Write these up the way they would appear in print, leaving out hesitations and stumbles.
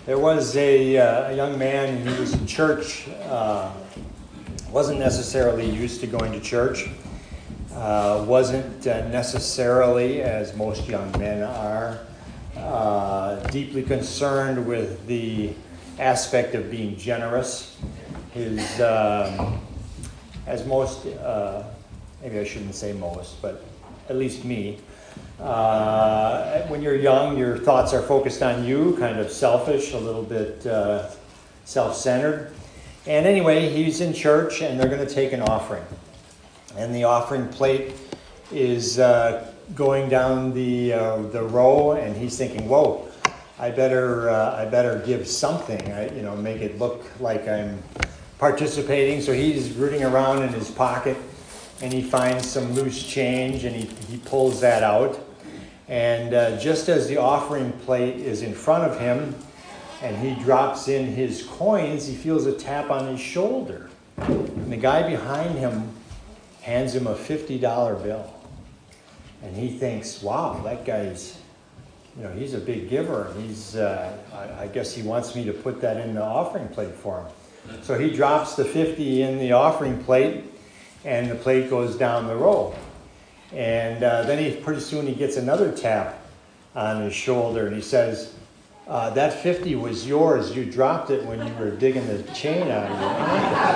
There was a young man who was in church, wasn't necessarily used to going to church, wasn't necessarily, as most young men are, deeply concerned with the aspect of being generous. His, as most, maybe I shouldn't say most, but at least me, when you're young, your thoughts are focused on you, kind of selfish, a little bit self-centered. And anyway, he's in church, and they're going to take an offering. And the offering plate is going down the row, and he's thinking, "Whoa, I better give something. Make it look like I'm participating." So he's rooting around in his pocket, and he finds some loose change, and he pulls that out. And just as the offering plate is in front of him, and he drops in his coins, he feels a tap on his shoulder. And the guy behind him hands him a $50 bill. And he thinks, wow, that guy's, he's a big giver. He's, I guess he wants me to put that in the offering plate for him. So he drops the 50 in the offering plate, and the plate goes down the row. And then pretty soon he gets another tap on his shoulder, and he says, that 50 was yours. You dropped it when you were digging the chain out of your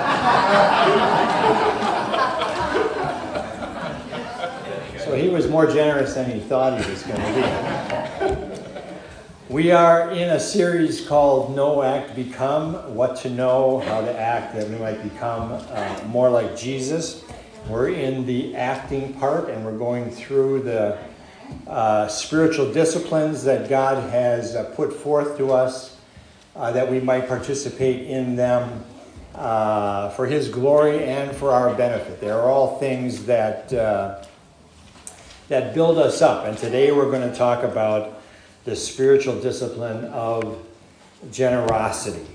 ankle. So he was more generous than he thought he was going to be. We are in a series called Know, Act, Become, what to know, how to act, that we might become more like Jesus. We're in the acting part, and we're going through the spiritual disciplines that God has put forth to us, that we might participate in them for His glory and for our benefit. They are all things that build us up. And today we're going to talk about the spiritual discipline of generosity.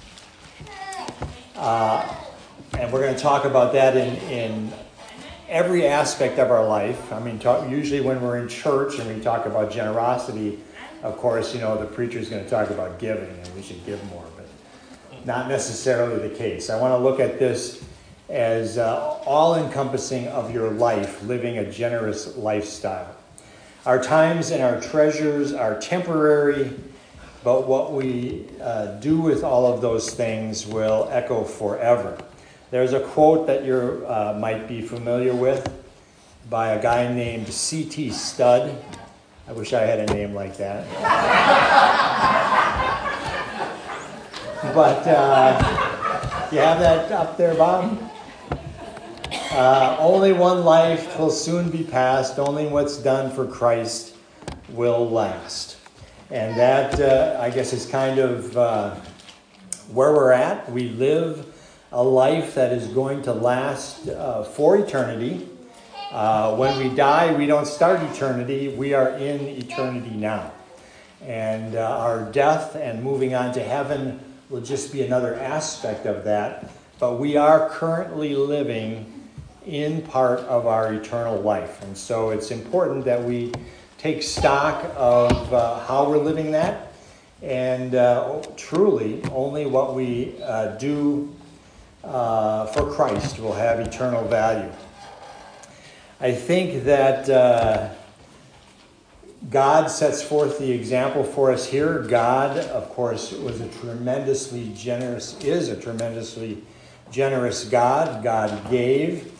And we're going to talk about that in every aspect of our life. I mean, usually when we're in church and we talk about generosity, of course, the preacher's going to talk about giving, and we should give more, but not necessarily the case. I want to look at this as all-encompassing of your life, living a generous lifestyle. Our times and our treasures are temporary, but what we do with all of those things will echo forever. There's a quote that you might be familiar with by a guy named C.T. Studd. I wish I had a name like that. But you have that up there, Bob? Only one life will soon be passed. Only what's done for Christ will last. And that, I guess, is kind of where we're at. We live a life that is going to last for eternity. When we die, we don't start eternity. We are in eternity now. And our death and moving on to heaven will just be another aspect of that. But we are currently living in part of our eternal life. And so it's important that we take stock of how we're living that. And truly, only what we do for Christ will have eternal value. I think that God sets forth the example for us here. God, of course, is a tremendously generous God. God gave.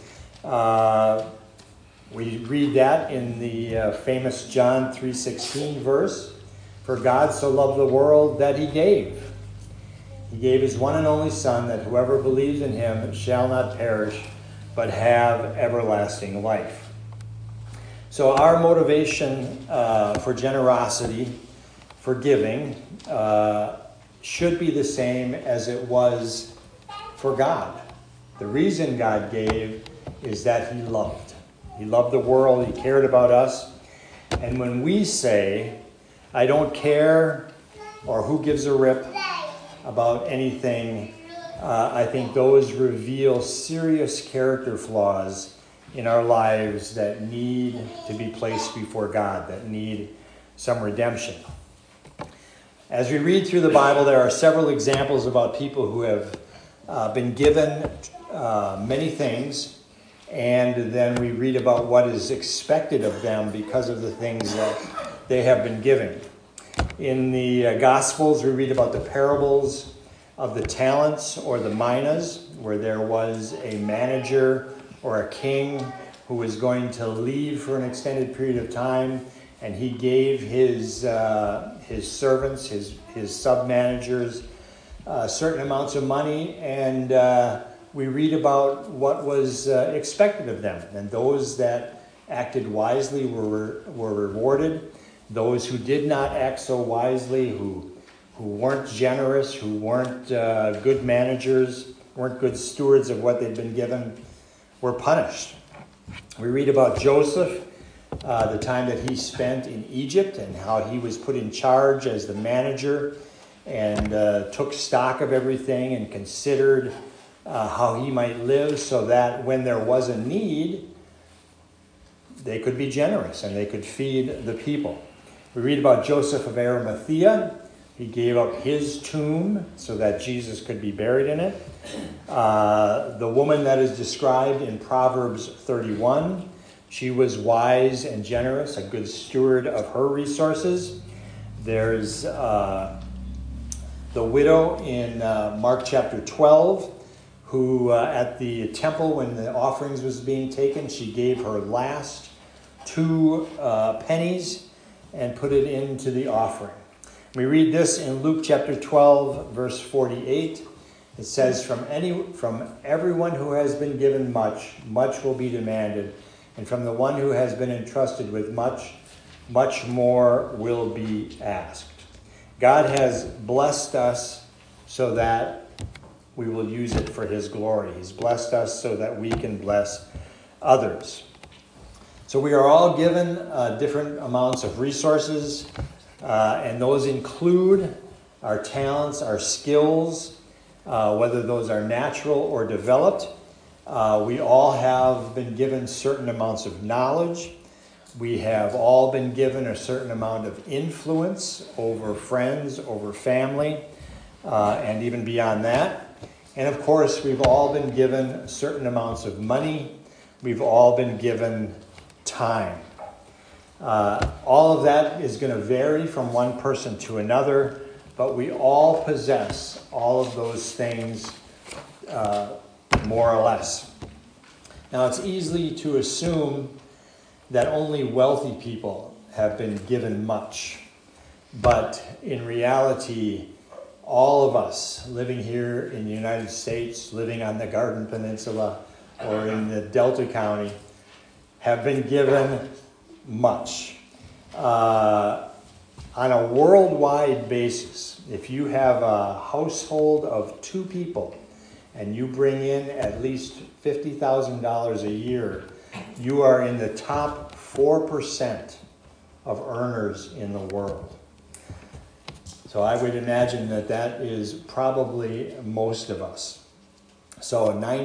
We read that in the famous John 3:16 verse. For God so loved the world that He gave. He gave His one and only Son, that whoever believes in Him shall not perish, but have everlasting life. So our motivation for generosity, for giving, should be the same as it was for God. The reason God gave is that He loved. He loved the world. He cared about us. And when we say, I don't care, or who gives a rip about anything, I think those reveal serious character flaws in our lives that need to be placed before God, that need some redemption. As we read through the Bible, there are several examples about people who have been given many things, and then we read about what is expected of them because of the things that they have been given. In the Gospels, we read about the parables of the talents or the minas, where there was a manager or a king who was going to leave for an extended period of time, and he gave his servants, his sub-managers, certain amounts of money, and we read about what was expected of them. And those that acted wisely were rewarded. Those who did not act so wisely, who weren't generous, who weren't good managers, weren't good stewards of what they'd been given, were punished. We read about Joseph, the time that he spent in Egypt and how he was put in charge as the manager and took stock of everything and considered how he might live so that when there was a need, they could be generous and they could feed the people. We read about Joseph of Arimathea. He gave up his tomb so that Jesus could be buried in it. The woman that is described in Proverbs 31, she was wise and generous, a good steward of her resources. There's the widow in Mark chapter 12, who at the temple when the offerings was being taken, she gave her last 2 pennies and put it into the offering. We read this in Luke chapter 12, verse 48. It says, from everyone who has been given much, much will be demanded. And from the one who has been entrusted with much, much more will be asked. God has blessed us so that we will use it for his glory. He's blessed us so that we can bless others. So we are all given different amounts of resources, and those include our talents, our skills, whether those are natural or developed. We all have been given certain amounts of knowledge. We have all been given a certain amount of influence over friends, over family, and even beyond that. And of course, we've all been given certain amounts of money. We've all been given time. All of that is going to vary from one person to another, but we all possess all of those things more or less. Now, it's easy to assume that only wealthy people have been given much, but in reality, all of us living here in the United States, living on the Garden Peninsula or in the Delta County, have been given much. On a worldwide basis, if you have a household of 2 people and you bring in at least $50,000 a year, you are in the top 4% of earners in the world. So I would imagine that is probably most of us. So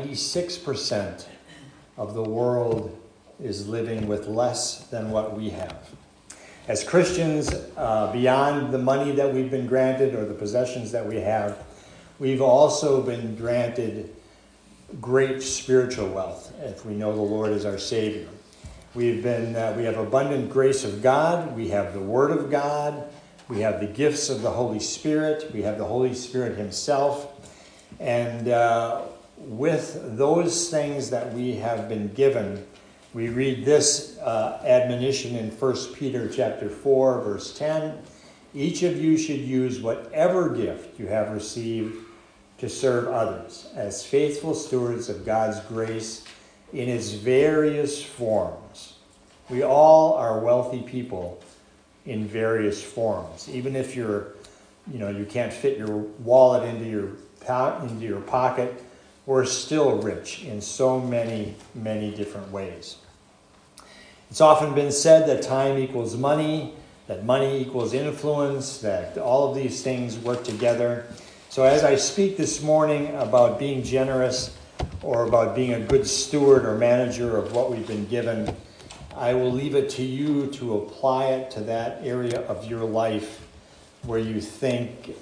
96% of the world is living with less than what we have. As Christians, beyond the money that we've been granted or the possessions that we have, we've also been granted great spiritual wealth if we know the Lord as our Savior. We have abundant grace of God. We have the Word of God. We have the gifts of the Holy Spirit. We have the Holy Spirit himself. And with those things that we have been given, we read this admonition in 1 Peter chapter 4, verse 10. Each of you should use whatever gift you have received to serve others as faithful stewards of God's grace in its various forms. We all are wealthy people in various forms. Even if you can't fit your wallet into your pocket, we're still rich in so many, many different ways. It's often been said that time equals money, that money equals influence, that all of these things work together. So as I speak this morning about being generous or about being a good steward or manager of what we've been given, I will leave it to you to apply it to that area of your life where you think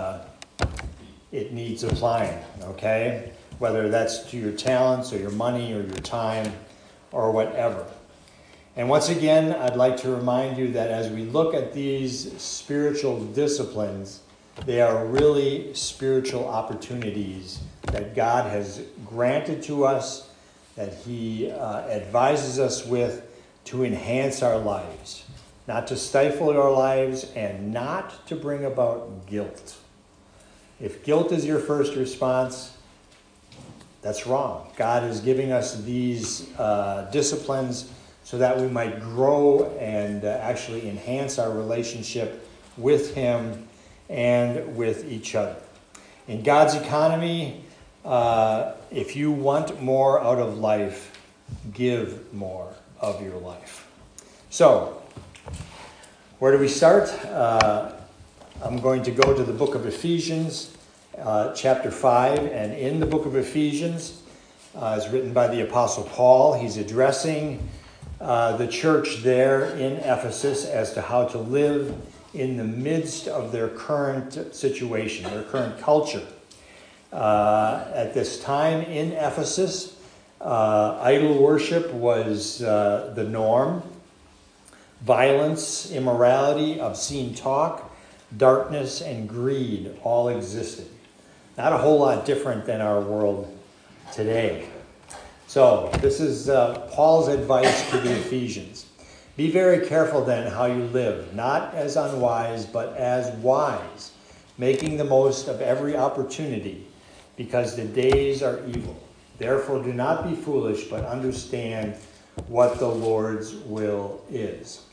it needs applying, okay? Whether that's to your talents or your money or your time or whatever. And once again, I'd like to remind you that as we look at these spiritual disciplines, they are really spiritual opportunities that God has granted to us, that He advises us with to enhance our lives, not to stifle our lives and not to bring about guilt. If guilt is your first response, that's wrong. God is giving us these disciplines so that we might grow and actually enhance our relationship with Him and with each other. In God's economy, if you want more out of life, give more of your life. So, where do we start? I'm going to go to the book of Ephesians, chapter 5. And in the book of Ephesians, is written by the Apostle Paul. He's addressing the church there in Ephesus as to how to live in the midst of their current situation, their current culture. At this time in Ephesus, idol worship was the norm. Violence, immorality, obscene talk, darkness, and greed all existed. Not a whole lot different than our world today. So this is Paul's advice to the Ephesians. Be very careful then how you live, not as unwise, but as wise, making the most of every opportunity, because the days are evil. Therefore do not be foolish, but understand what the Lord's will is.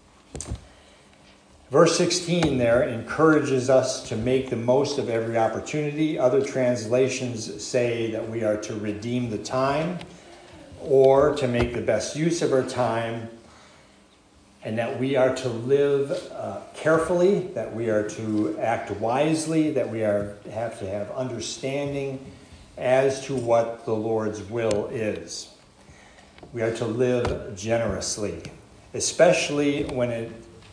Verse 16 there encourages us to make the most of every opportunity. Other translations say that we are to redeem the time or to make the best use of our time, and that we are to live carefully, that we are to act wisely, that we have to have understanding as to what the Lord's will is. We are to live generously, especially when it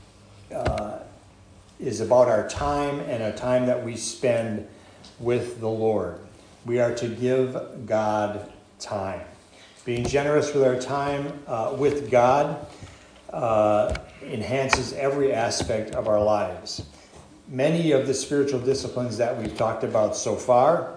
is about our time and a time that we spend with the Lord. We are to give God time. Being generous with our time with God enhances every aspect of our lives. Many of the spiritual disciplines that we've talked about so far,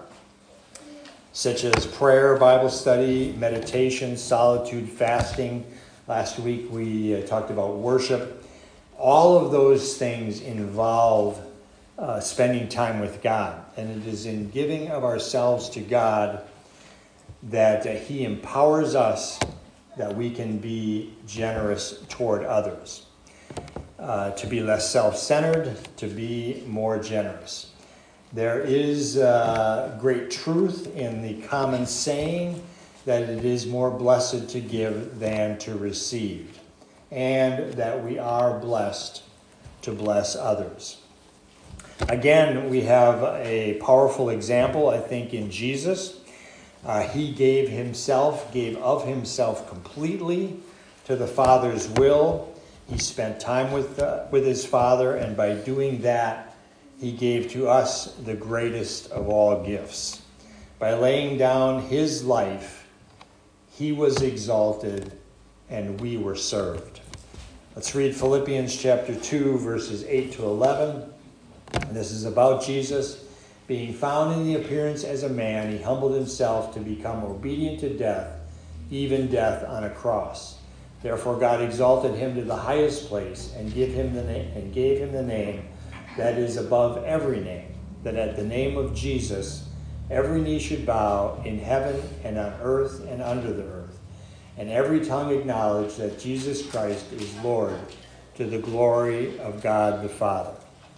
such as prayer, Bible study, meditation, solitude, fasting. Last week we talked about worship. All of those things involve spending time with God. And it is in giving of ourselves to God that He empowers us that we can be generous toward others. To be less self-centered, to be more generous. There is great truth in the common saying that it is more blessed to give than to receive, and that we are blessed to bless others. Again, we have a powerful example, I think, in Jesus. He gave of himself completely to the Father's will. He spent time with his Father, and by doing that, He gave to us the greatest of all gifts. By laying down His life, He was exalted, and we were served. Let's read Philippians chapter 2, verses 8 to 11. And this is about Jesus. Being found in the appearance as a man, He humbled Himself to become obedient to death, even death on a cross. Therefore God exalted Him to the highest place and gave Him the name that is above every name, that at the name of Jesus every knee should bow in heaven and on earth and under the earth, and every tongue acknowledge that Jesus Christ is Lord, to the glory of God the Father.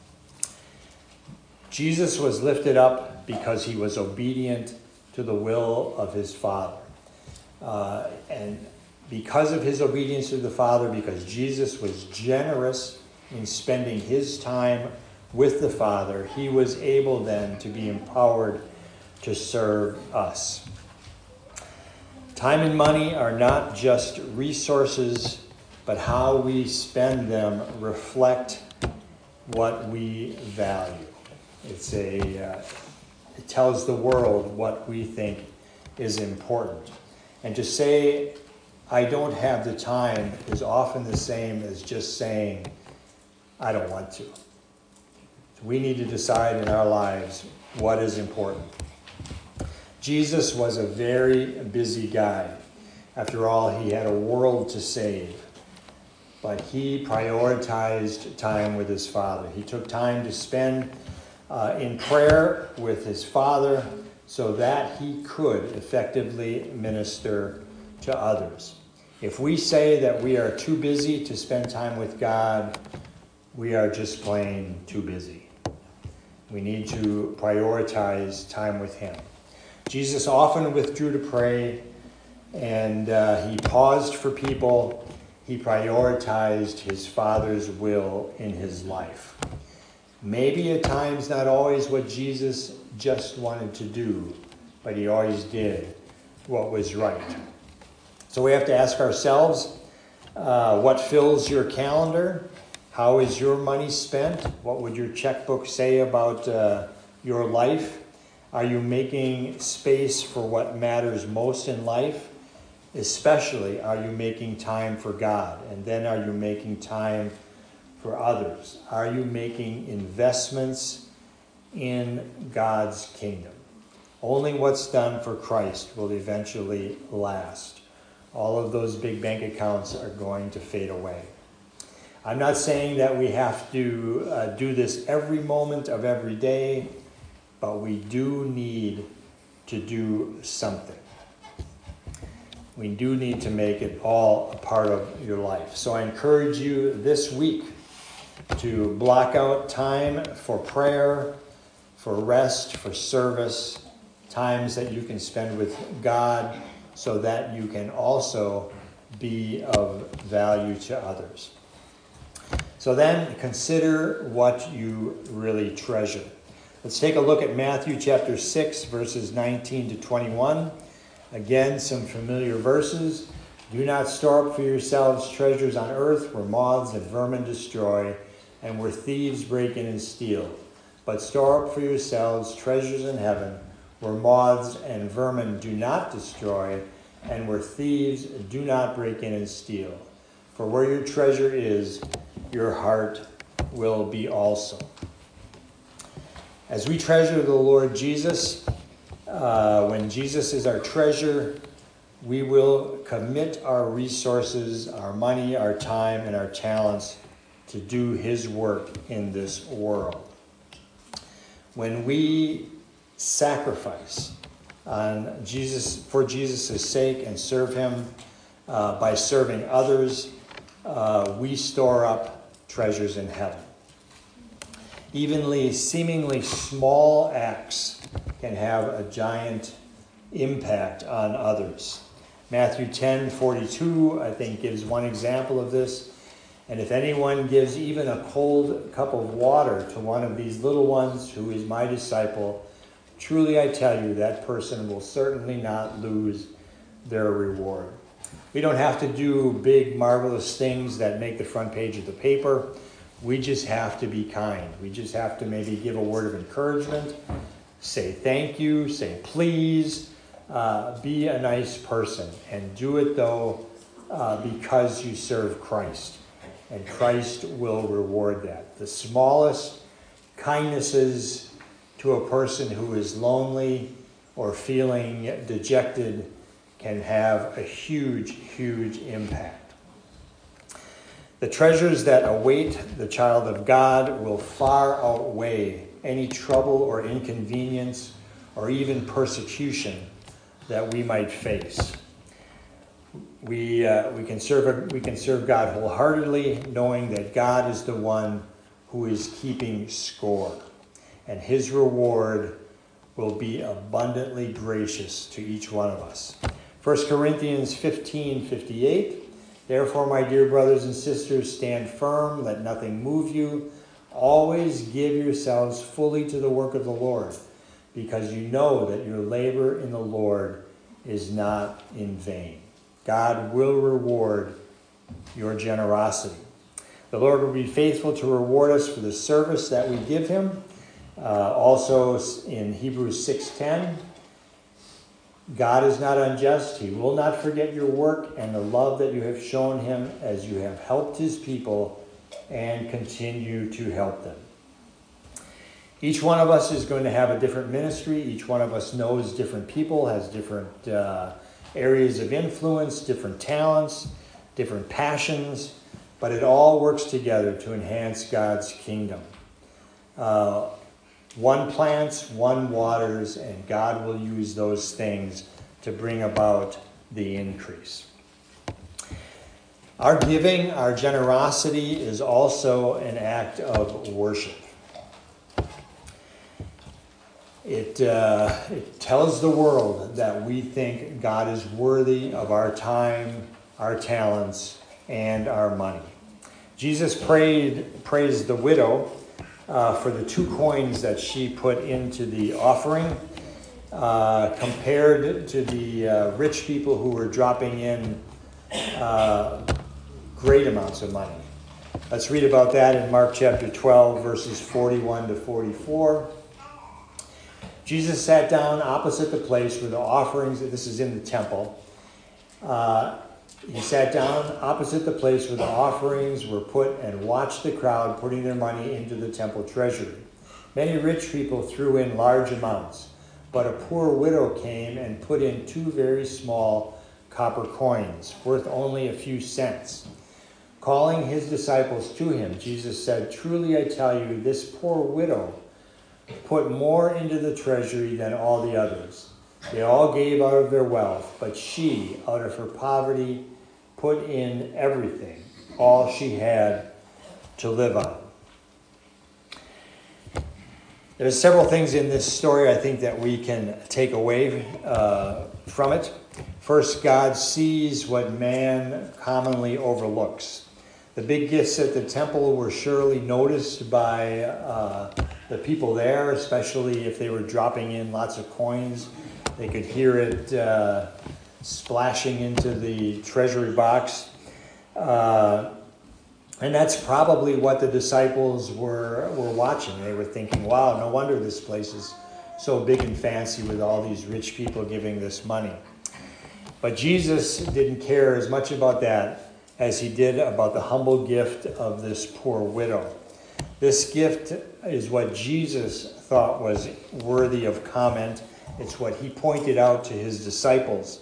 Jesus was lifted up because He was obedient to the will of His Father. And because of His obedience to the Father, because Jesus was generous in spending His time with the Father, He was able then to be empowered to serve us. Time and money are not just resources, but how we spend them reflect what we value. It tells the world what we think is important. And to say, I don't have the time, is often the same as just saying, I don't want to. So we need to decide in our lives what is important. Jesus was a very busy guy. After all, he had a world to save. But he prioritized time with his Father. He took time to spend in prayer with his Father so that he could effectively minister to others. If we say that we are too busy to spend time with God, we are just plain too busy. We need to prioritize time with him. Jesus often withdrew to pray, and he paused for people. He prioritized his Father's will in his life. Maybe at times not always what Jesus just wanted to do, but he always did what was right. So we have to ask ourselves, what fills your calendar? How is your money spent? What would your checkbook say about your life? Are you making space for what matters most in life? Especially, are you making time for God? And then are you making time for others? Are you making investments in God's kingdom? Only what's done for Christ will eventually last. All of those big bank accounts are going to fade away. I'm not saying that we have to do this every moment of every day, but we do need to do something. We do need to make it all a part of your life. So I encourage you this week to block out time for prayer, for rest, for service, times that you can spend with God so that you can also be of value to others. So then consider what you really treasure. Let's take a look at Matthew chapter 6, verses 19 to 21. Again, some familiar verses. Do not store up for yourselves treasures on earth where moths and vermin destroy and where thieves break in and steal. But store up for yourselves treasures in heaven where moths and vermin do not destroy and where thieves do not break in and steal. For where your treasure is, your heart will be also. As we treasure the Lord Jesus, when Jesus is our treasure, we will commit our resources, our money, our time, and our talents to do his work in this world. When we sacrifice on Jesus for Jesus' sake and serve him by serving others, we store up treasures in heaven. Evenly, seemingly small acts can have a giant impact on others. Matthew 10:42, I think, gives one example of this. And if anyone gives even a cold cup of water to one of these little ones who is my disciple, truly I tell you, that person will certainly not lose their reward. We don't have to do big, marvelous things that make the front page of the paper. We just have to be kind. We just have to maybe give a word of encouragement, say thank you, say please, be a nice person. And do it, though, because you serve Christ. And Christ will reward that. The smallest kindnesses to a person who is lonely or feeling dejected can have a huge, huge impact. The treasures that await the child of God will far outweigh any trouble or inconvenience or even persecution that we might face. We can serve God wholeheartedly, knowing that God is the one who is keeping score, and his reward will be abundantly gracious to each one of us. 1 Corinthians 15:58. Therefore, my dear brothers and sisters, stand firm, let nothing move you. Always give yourselves fully to the work of the Lord, because you know that your labor in the Lord is not in vain. God will reward your generosity. The Lord will be faithful to reward us for the service that we give him. Also in Hebrews 6:10, God is not unjust. He will not forget your work and the love that you have shown him as you have helped his people and continue to help them. Each one of us is going to have a different ministry. Each one of us knows different people, has different areas of influence, different talents, different passions, but it all works together to enhance God's kingdom. One plants, one waters, and God will use those things to bring about the increase. Our giving, our generosity is also an act of worship. It tells the world that we think God is worthy of our time, our talents, and our money. Jesus praised the widow for the 2 coins that she put into the offering, compared to the rich people who were dropping in great amounts of money. Let's read about that in Mark chapter 12, verses 41 to 44. Jesus sat down opposite the place where the offerings, this is in the temple, he sat down opposite the place where the offerings were put and watched the crowd putting their money into the temple treasury. Many rich people threw in large amounts, but a poor widow came and put in 2 very small copper coins, worth only a few cents. Calling his disciples to him, Jesus said, "Truly I tell you, this poor widow put more into the treasury than all the others. They all gave out of their wealth, but she, out of her poverty, put in everything, all she had to live on." There's several things in this story I think that we can take away from it. First, God sees what man commonly overlooks. The big gifts at the temple were surely noticed by the people there, especially if they were dropping in lots of coins. They could hear it splashing into the treasury box. And that's probably what the disciples were watching. They were thinking, wow, no wonder this place is so big and fancy with all these rich people giving this money. But Jesus didn't care as much about that as he did about the humble gift of this poor widow. This gift is what Jesus thought was worthy of comment. It's what he pointed out to his disciples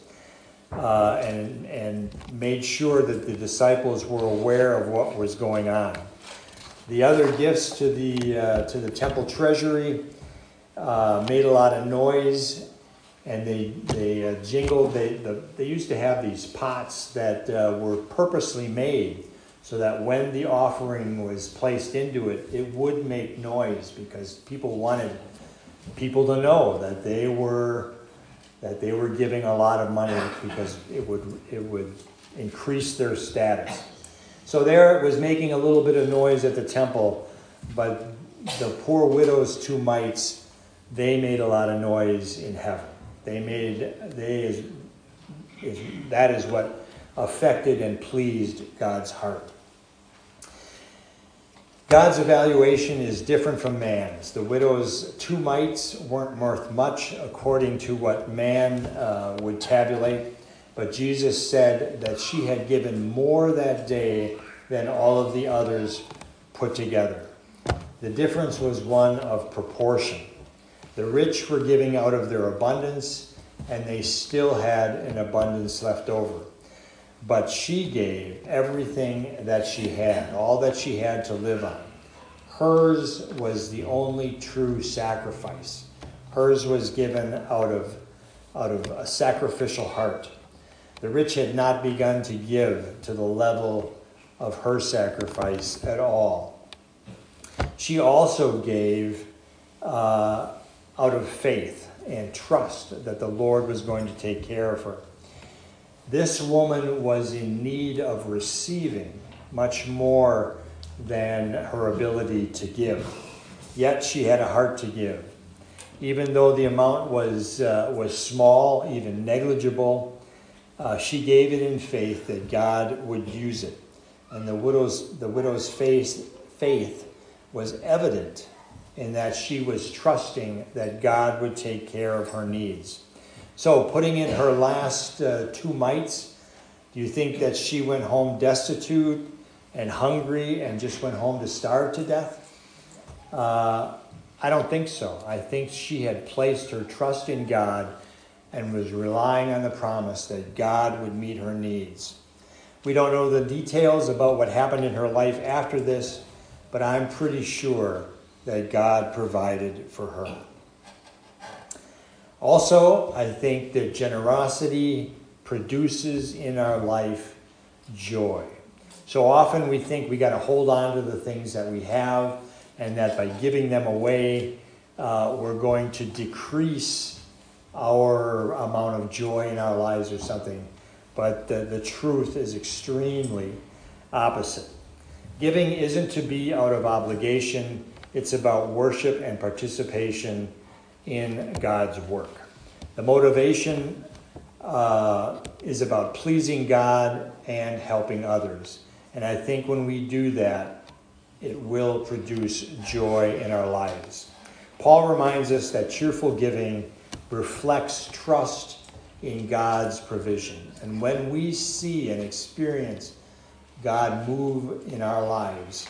and made sure that the disciples were aware of what was going on. The other gifts to the temple treasury made a lot of noise, and they jingled. They used to have these pots that were purposely made so that when the offering was placed into it, it would make noise because people wanted people to know that they were giving a lot of money because it would increase their status. So there it was making a little bit of noise at the temple, but the poor widow's 2 mites, they made a lot of noise in heaven. That is what affected and pleased God's heart. God's evaluation is different from man's. The widow's 2 mites weren't worth much according to what man would tabulate, but Jesus said that she had given more that day than all of the others put together. The difference was one of proportion. The rich were giving out of their abundance, and they still had an abundance left over. But she gave everything that she had, all that she had to live on. Hers was the only true sacrifice. Hers was given out of a sacrificial heart. The rich had not begun to give to the level of her sacrifice at all. She also gave out of faith and trust that the Lord was going to take care of her. This woman was in need of receiving much more than her ability to give. Yet she had a heart to give. Even though the amount was small, even negligible, she gave it in faith that God would use it. And the widow's faith was evident in that she was trusting that God would take care of her needs. So, putting in her last 2 mites, do you think that she went home destitute and hungry and just went home to starve to death? I don't think so. I think she had placed her trust in God and was relying on the promise that God would meet her needs. We don't know the details about what happened in her life after this, but I'm pretty sure that God provided for her. Also, I think that generosity produces in our life joy. So often we think we got to hold on to the things that we have, and that by giving them away, we're going to decrease our amount of joy in our lives or something. But the truth is extremely opposite. Giving isn't to be out of obligation. It's about worship and participation in God's work. The motivation is about pleasing God and helping others. And I think when we do that, it will produce joy in our lives. Paul reminds us that cheerful giving reflects trust in God's provision. And when we see and experience God move in our lives,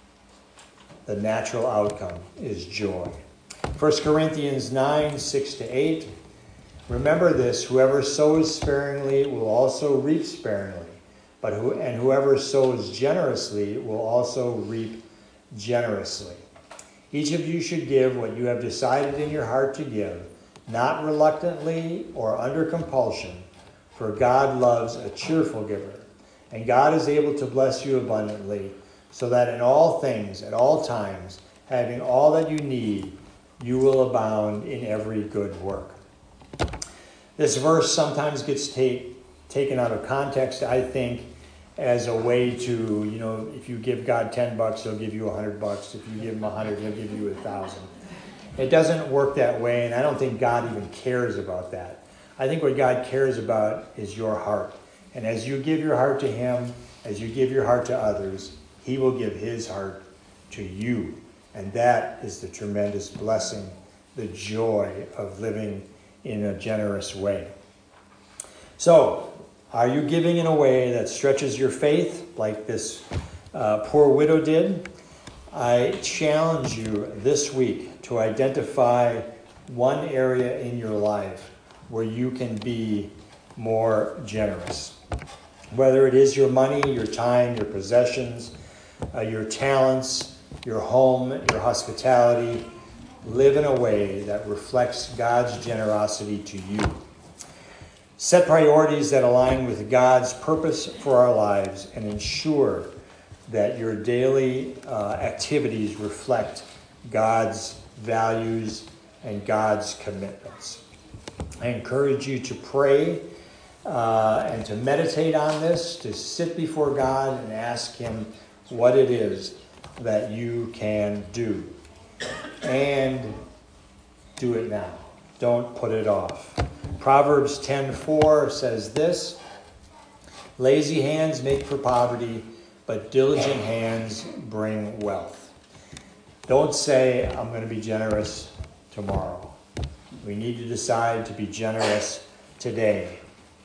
the natural outcome is joy. 1 Corinthians 9, 6-8. Remember this, whoever sows sparingly will also reap sparingly, and whoever sows generously will also reap generously. Each of you should give what you have decided in your heart to give, not reluctantly or under compulsion, for God loves a cheerful giver. And God is able to bless you abundantly, so that in all things, at all times, having all that you need, you will abound in every good work. This verse sometimes gets taken out of context, I think, as a way to, if you give God $10, he'll give you $100. If you give him 100, he'll give you 1,000. It doesn't work that way, and I don't think God even cares about that. I think what God cares about is your heart. And as you give your heart to him, as you give your heart to others, he will give his heart to you. And that is the tremendous blessing, the joy of living in a generous way. So, are you giving in a way that stretches your faith like this poor widow did? I challenge you this week to identify one area in your life where you can be more generous. Whether it is your money, your time, your possessions, your talents, your home, your hospitality, live in a way that reflects God's generosity to you. Set priorities that align with God's purpose for our lives and ensure that your daily activities reflect God's values and God's commitments. I encourage you to pray and to meditate on this, to sit before God and ask him what it is that you can do. And do it now. Don't put it off. Proverbs 10:4 says this, lazy hands make for poverty, but diligent hands bring wealth. Don't say, I'm going to be generous tomorrow. We need to decide to be generous today.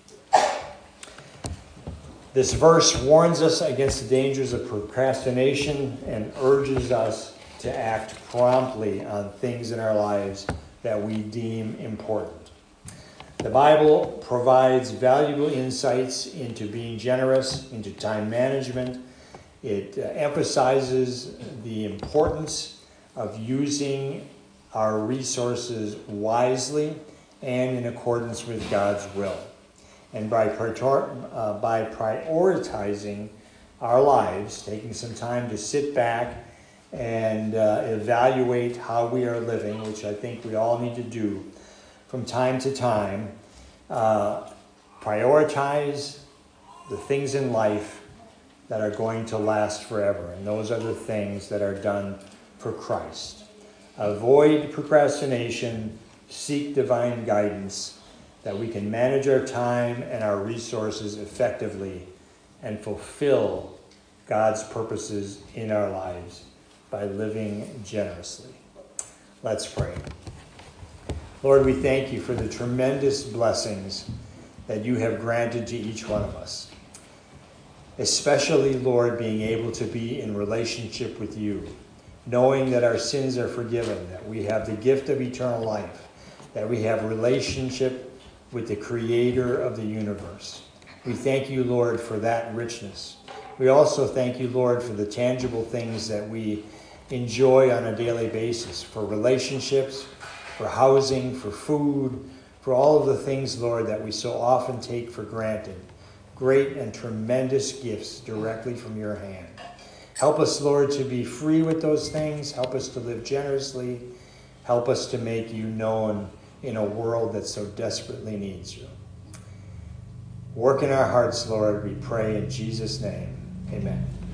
This verse warns us against the dangers of procrastination and urges us to act promptly on things in our lives that we deem important. The Bible provides valuable insights into being generous, into time management. It emphasizes the importance of using our resources wisely and in accordance with God's will. And by prioritizing our lives, taking some time to sit back and evaluate how we are living, which I think we all need to do from time to time, prioritize the things in life that are going to last forever. And those are the things that are done for Christ. Avoid procrastination, seek divine guidance, that we can manage our time and our resources effectively and fulfill God's purposes in our lives by living generously. Let's pray. Lord, we thank you for the tremendous blessings that you have granted to each one of us. Especially, Lord, being able to be in relationship with you, knowing that our sins are forgiven, that we have the gift of eternal life, that we have relationship with the Creator of the universe. We thank you, Lord, for that richness. We also thank you, Lord, for the tangible things that we enjoy on a daily basis, for relationships, for housing, for food, for all of the things, Lord, that we so often take for granted. Great and tremendous gifts directly from your hand. Help us, Lord, to be free with those things. Help us to live generously. Help us to make you known in a world that so desperately needs you. Work in our hearts, Lord, we pray in Jesus' name. Amen.